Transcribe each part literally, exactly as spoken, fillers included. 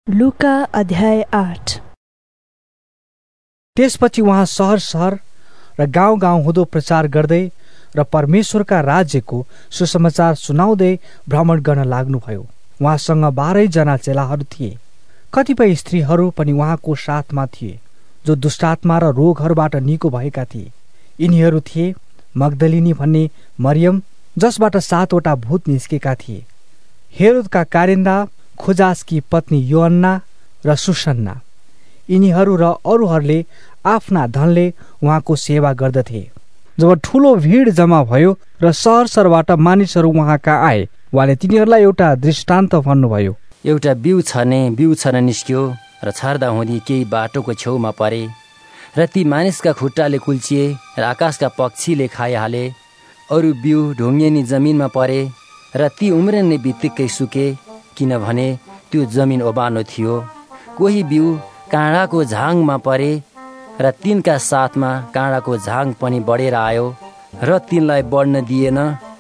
लुका अध्याय आठ। त्यसपछि उहाँ सहर सहर र गाउँ गाउँ हुँदो प्रचार गर्दै र परमेश्वरका राज्यको सुसमाचार सुनाउँदै भ्रमण गर्न लाग्नुभयो। उहाँसँग बाह्रै जना चेलाहरू थिए। कतिपय स्त्रीहरू पनि उहाँको साथमा थिए जो दुष्टात्मा र रोगहरूबाट निको भएका थिए। यिनीहरू थिए मग्दलिनी भन्ने मरियम, जसबाट सातवटा भूत निस्केका थिए, हेरोदका कारिन्दा, खोजासकी पत्नी योअन्ना र सुसन्ना। यिनीहरू र अरूहरूले आफ्ना धनले उहाँको सेवा गर्दथे। जब ठूलो भीड जम्मा भयो र सहर सहरबाट मानिसहरू उहाँ कहाँ आए, उहाँले तिनीहरूलाई एउटा दृष्टान्त भन्नुभयो। एउटा बिउ छर्ने बिउ छर्न निस्क्यो र छर्दा हुँदी केही बाटोको छेउमा परे र ती मानिसका खुट्टाले कुल्चिए र आकाशका पक्षीले खाइहाले। अरू बिउ ढुङ्गेनी जमिनमा परे र ती उम्रने बित्तिकै सुके, किनभने त्यो जमिन ओबानो थियो। कोही बिउ काँडाको झाङमा परे र तिनका साथमा काँडाको झाङ पनि बढेर आयो र तिनलाई बढ्न दिएन।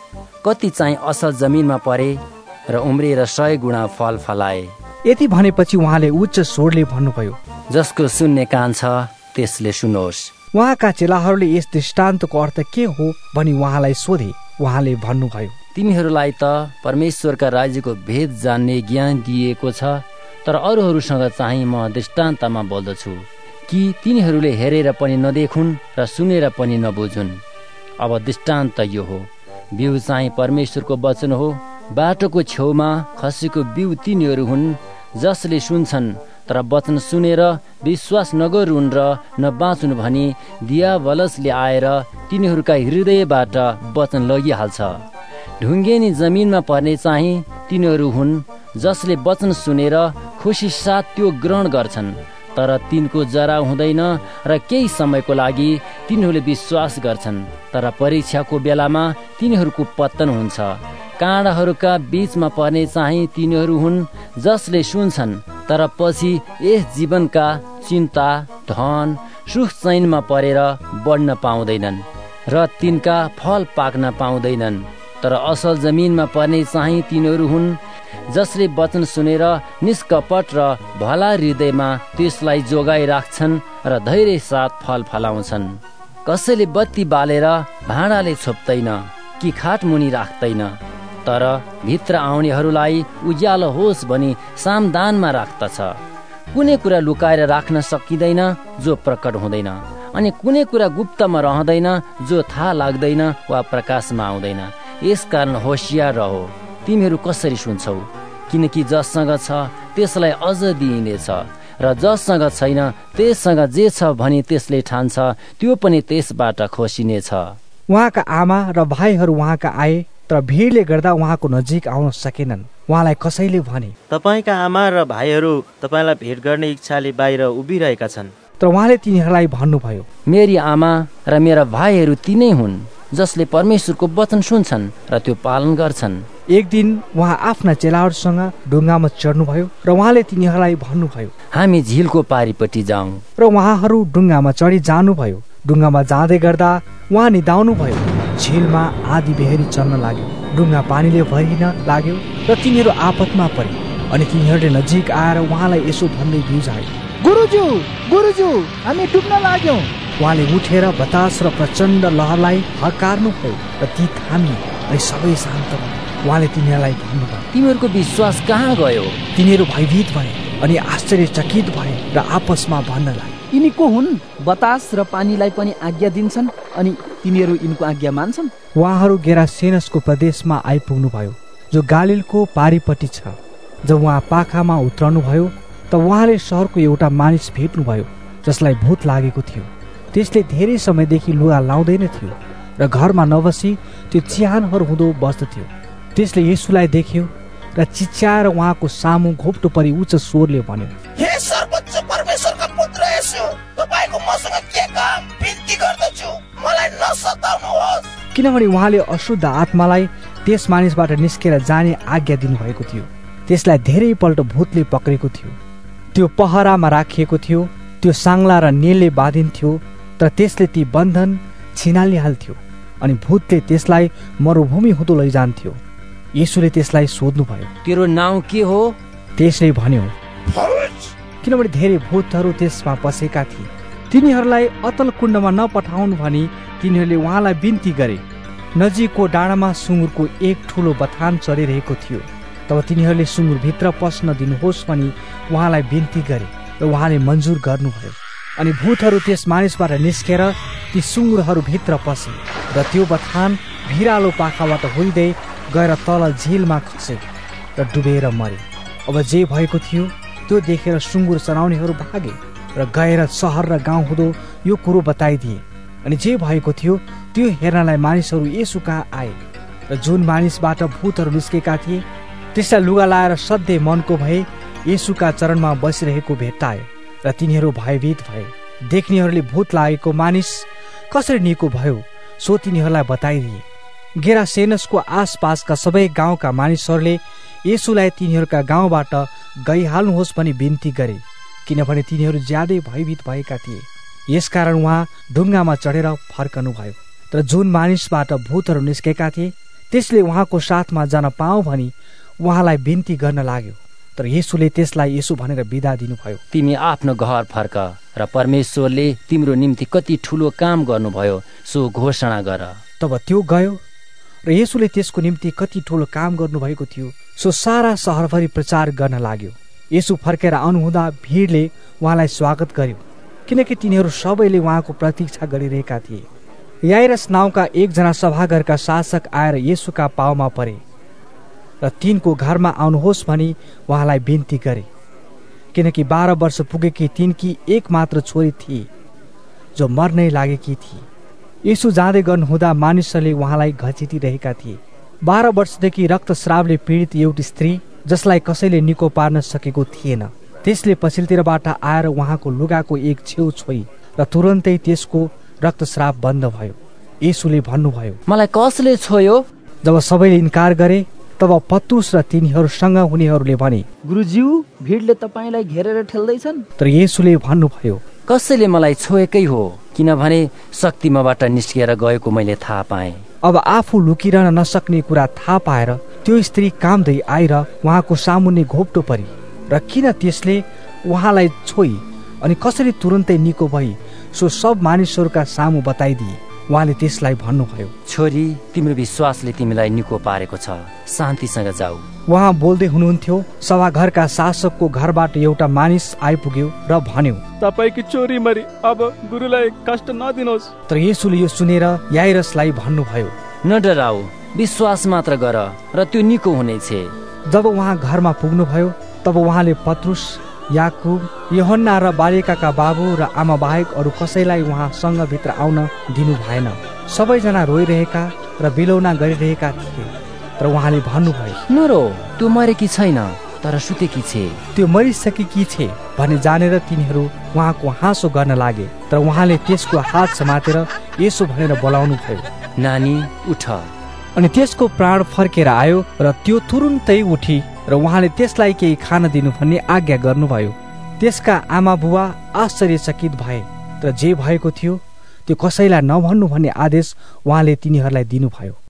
कति चाहिँ असल जमिनमा परे र उम्रिएर सय गुणा फल फलाए। यति भनेपछि उहाँले उच्च स्वरले भन्नुभयो, जसको सुन्ने कान छ त्यसले सुनोस्। उहाँका चेलाहरूले यस दृष्टान्तको अर्थ के हो भनी उहाँलाई सोधे। उहाँले भन्नुभयो, तिमीहरूलाई त परमेश्वरका राज्यको भेद जान्ने ज्ञान दिएको छ, तर अरूहरूसँग चाहिँ म दृष्टान्तमा बोल्दछु कि तिनीहरूले हेरेर पनि नदेखुन् र सुनेर पनि नबुझुन्। अब दृष्टान्त यो हो, बिउ चाहिँ परमेश्वरको वचन हो। बाटोको छेउमा खसेको बिउ तिनीहरू हुन् जसले सुन्छन्, तर वचन सुनेर विश्वास नगरून् र नबाँचुन् भनी दियावलसले आएर तिनीहरूका हृदयबाट वचन लगिहाल्छ। ढुङ्गेनी जमिनमा पर्ने चाहिँ तिनीहरू हुन् जसले वचन सुनेर खुसी साथ त्यो ग्रहण गर्छन्, तर तिनको जरा हुँदैन र केही समयको लागि तिनीहरूले विश्वास गर्छन्, तर परीक्षाको बेलामा तिनीहरूको पतन हुन्छ। काँडाहरूका बीचमा पर्ने चाहिँ तिनीहरू हुन् जसले सुन्छन्, तर पछि यस जीवनका चिन्ता, धन, सुख चैनमा परेर बढ्न पाउँदैनन् र तिनका फल पाक्न पाउँदैनन्। तर असल जमिनमा पर्ने चाहिँ तिनीहरू हुन् जसले वचन सुनेर निष्कपट र भला हृदयमा त्यसलाई जोगाइ राख्छन् र धैर्य साथ फल फलाउँछन्। कसैले बत्ती बालेर भाँडाले छोप्दैन कि खाटमुनि राख्दैन, तर भित्र आउनेहरूलाई उज्यालो होस् भनी सामदानमा राख्दछ। कुनै कुरा लुकाएर राख्न सकिँदैन जो प्रकट हुँदैन, अनि कुनै कुरा गुप्तमा रहँदैन जो थाहा लाग्दैन वा प्रकाशमा आउँदैन। यसकारण होसियार रहो, तिमीहरू कसरी सुन्छौ, किनकि जससँग छ त्यसलाई अझ दिइनेछ र जससँग छैन त्यससँग जे छ भनी त्यसले ठान्छ त्यो पनि त्यसबाट खोसिनेछ। उहाँका आमा र भाइहरू उहाँका आए, तर भिडले गर्दा उहाँको नजिक आउन सकेनन्। उहाँलाई कसैले भने, तपाईँका आमा र भाइहरू तपाईँलाई भेट गर्ने इच्छाले बाहिर उभिरहेका छन्। तर उहाँले तिनीहरूलाई भन्नुभयो, मेरी आमा र मेरा भाइहरू तिनै हुन् जसले परमेश्वरको वचन सुन्छन् र त्यो पालन गर्छन्। एक दिन उहाँ आफ्ना चेलाहरूसँग ढुङ्गामा चढ्नुभयो र उहाँले तिनीहरूलाई भन्नुभयो, हामी झिलको पारिपट्टि जाउँ। र उहाँहरू ढुङ्गामा चढी जानुभयो। ढुङ्गामा जाँदै गर्दा उहाँ निदाउनु भयो। झिलमा आधी बेहरी चल्न लाग्यो, ढुङ्गा पानीले भरिन लाग्यो र तिनीहरू आपतमा परे। अनि तिनीहरूले नजिक आएर उहाँलाई यसो भन्दै बिउजाए, गुरुज्यू गुरुज्यू हामी डुब्न लाग्यौं। उहाँले उठेर बतास र प्रचण्ड लहरलाई हकार्नुभयो र ती थामिए अनि सबै शान्त भयो। उहाँले तिनीहरूलाई भन्नुभयो, तिमीहरूको विश्वास कहाँ गयो? तिनीहरू भयभीत भए अनि आश्चर्यचकित भए र आपसमा भन्न लागे, यिनी को हुन्? बतास र पानीलाई पनि आज्ञा दिन्छन् अनि तिनीहरू यिनको आज्ञा मान्छन्। उहाँहरू गेरासेनसको प्रदेशमा आइपुग्नु भयो, जो गालिलको पारिपट्टि छ। जब उहाँ पाखामा उत्रनु भयो त उहाँले सहरको एउटा मानिस भेट्नुभयो जसलाई भूत लागेको थियो। त्यसले धेरै समयदेखि लुगा लाउँदैन थियो र घरमा नबसी त्यो चिहानहरू हुँदो बस्दथ्यो। त्यसले येशूलाई देख्यो र चिच्याएर उहाँको सामु घोप्टो परि उच्च स्वरले भन्यो, हे सर्वोच्च परमेश्वरका पुत्र येशू, तपाईको मसँग के काम? बिन्ती गर्दछु, मलाई नसताउनुहोस्। किनभने उहाँले अशुद्ध आत्मालाई त्यस मानिसबाट निस्केर जाने आज्ञा दिनुभएको थियो। त्यसलाई धेरैपल्ट भूतले पक्रेको थियो। त्यो पहरामा राखिएको थियो। त्यो साङ्ला र नेलले बाँधिन्थ्यो, तर त्यसले ती बन्धन छिनालिहाल्थ्यो अनि भूतले त्यसलाई मरुभूमि हुँदो लैजान्थ्यो। येशूले त्यसलाई सोध्नुभयो, तेरो नाउँ के हो? त्यसले भन्यो, किनभने धेरै भूतहरू त्यसमा बसेका थिए। तिनीहरूलाई अतल कुण्डमा नपठाउनु भनी तिनीहरूले उहाँलाई बिन्ती गरे। नजिकको डाँडामा सुँगुरको एक ठुलो बथान चलिरहेको थियो। तब तिनीहरूले सुँगुरभित्र पस्न दिनुहोस् भनी उहाँलाई बिन्ती गरे र उहाँले मन्जुर गर्नुभयो। अनि भूतहरू त्यस मानिसबाट निस्केर ती सुँगुरहरू भित्र पसे र त्यो बथान भिरालो पाखाबाट हुँदै गएर तल झिलमा खसे र डुबेर मरे। अब जे भएको थियो त्यो देखेर सुँगुर चराउनेहरू भागे र गएर सहर र गाउँ हुँदो यो कुरो बताइदिए। अनि जे भएको थियो त्यो हेर्नलाई मानिसहरू येशू कहाँ आए र जुन मानिसबाट भूतहरू निस्केका थिए त्यसलाई लुगा लाएर सधैँ मनको भए येशूका चरणमा बसिरहेको भेट्टाए र तिनीहरू भयभीत भए। देख्नेहरूले भूत लागेको मानिस कसरी निको भयो सो तिनीहरूलाई बताइदिए। गेरासेनसको आसपासका सबै गाउँका मानिसहरूले येशूलाई तिनीहरूका गाउँबाट गइहाल्नुहोस् भनी बिन्ती गरे, किनभने तिनीहरू ज्यादै भयभीत भएका थिए। यसकारण उहाँ ढुङ्गामा चढेर फर्कनुभयो। तर जुन मानिसबाट भूतहरू निस्केका थिए त्यसले उहाँको साथमा जान पाऊ भनी उहाँलाई बिन्ती गर्न लाग्यो। तर येशूले त्यसलाई यसो भनेर बिदा दिनुभयो, तिमी आफ्नो घर फर्क र परमेश्वरले तिम्रो निम्ति कति ठुलो काम गर्नुभयो सो घोषणा गर। तब त्यो गयो र येशूले त्यसको निम्ति कति ठुलो काम गर्नुभएको थियो सो सारा सहरभरि प्रचार गर्न लाग्यो। येशू फर्केर आउनुहुँदा भिडले उहाँलाई स्वागत गर्यो, किनकि तिनीहरू सबैले उहाँको प्रतीक्षा गरिरहेका थिए। याइरस नाउँका एकजना सभाघरका शासक आएर येशूका पाउमा परे र तिनको घरमा आउनुहोस् भनी उहाँलाई बिन्ती गरे, किनकि बाह्र वर्ष पुगेकी तिनकी एक मात्र छोरी थिए जो मर्नै लागेकी थिए। येशू जाँदै गर्नुहुँदा मानिसहरूले उहाँलाई घचिटिरहेका थिए। बाह्र वर्षदेखि रक्तस्रावले पीडित एउटी स्त्री जसलाई कसैले निको पार्न सकेको थिएन, त्यसले पछिल्लोतिरबाट आएर उहाँको लुगाको एक छेउ छोई र तुरन्तै त्यसको रक्तस्राव बन्द भयो। येशूले भन्नुभयो, मलाई कसले छोयो? जब सबैले इन्कार गरे तब पत्रुस र तिनीहरूसँग हुनेहरूले भने, गुरुज्यू, भिडले तपाईँलाई घेरेर ठेल्दैछन्। तर येशूले भन्नुभयो, कसैले मलाई छोएकै हो, किनभने शक्ति मबाट निस्किएर गएको मैले थाहा पाएँ। अब आफू लुकिरहन नसक्ने कुरा थाहा पाएर त्यो स्त्री कामदै आएर उहाँको सामुन्ने घोप्टो परी र किन त्यसले उहाँलाई छोई अनि कसरी तुरन्तै निको भई सो सब मानिसहरूका सामु बताइदिए। उहाँले त्यसलाई भन्नुभयो, छोरी, तिम्रो विश्वासले तिमीलाई निको पारेको छ, शान्तिसँग जाऊ। उहाँ बोल्दै हुनुहुन्थ्यो, सभाघरका शासकको घरबाट एउटा मानिस आइपुग्यो र भन्यो, तपाईकी छोरी मरी, अब गुरुलाई कष्ट नदिनुहोस्। तर येशूले यो सुनेर याइरसलाई भन्नुभयो, न डराऊ, विश्वास मात्र गर र त्यो निको हुनेछ। जब उहाँ घरमा पुग्नुभयो तब उहाँले पत्रुस, याकुब, यूहन्ना र बालिकाका बाबु र आमा बाहेक अरू कसैलाई उहाँसँग भित्र आउन दिनु भएन। सबैजना रोइरहेका र बिलौना गरिरहेका थिए। तर उहाँले भन्नुभयो, नरो, त्यो मरेकी छैन तर सुतेकी छे। त्यो मरिसकेकी छे भने जानेर तिनीहरू उहाँको हाँसो गर्न लागे। तर उहाँले त्यसको हात समातेर यसो भनेर बोलाउनु भयो, नानी उठ। अनि त्यसको प्राण फर्केर आयो र त्यो तुरुन्तै उठी र उहाँले त्यसलाई केही खान दिनु भन्ने आज्ञा गर्नुभयो। त्यसका आमा बुवा आश्चर्यचकित भए। तर जे भएको थियो त्यो कसैलाई नभन्नु भन्ने आदेश उहाँले तिनीहरूलाई दिनुभयो।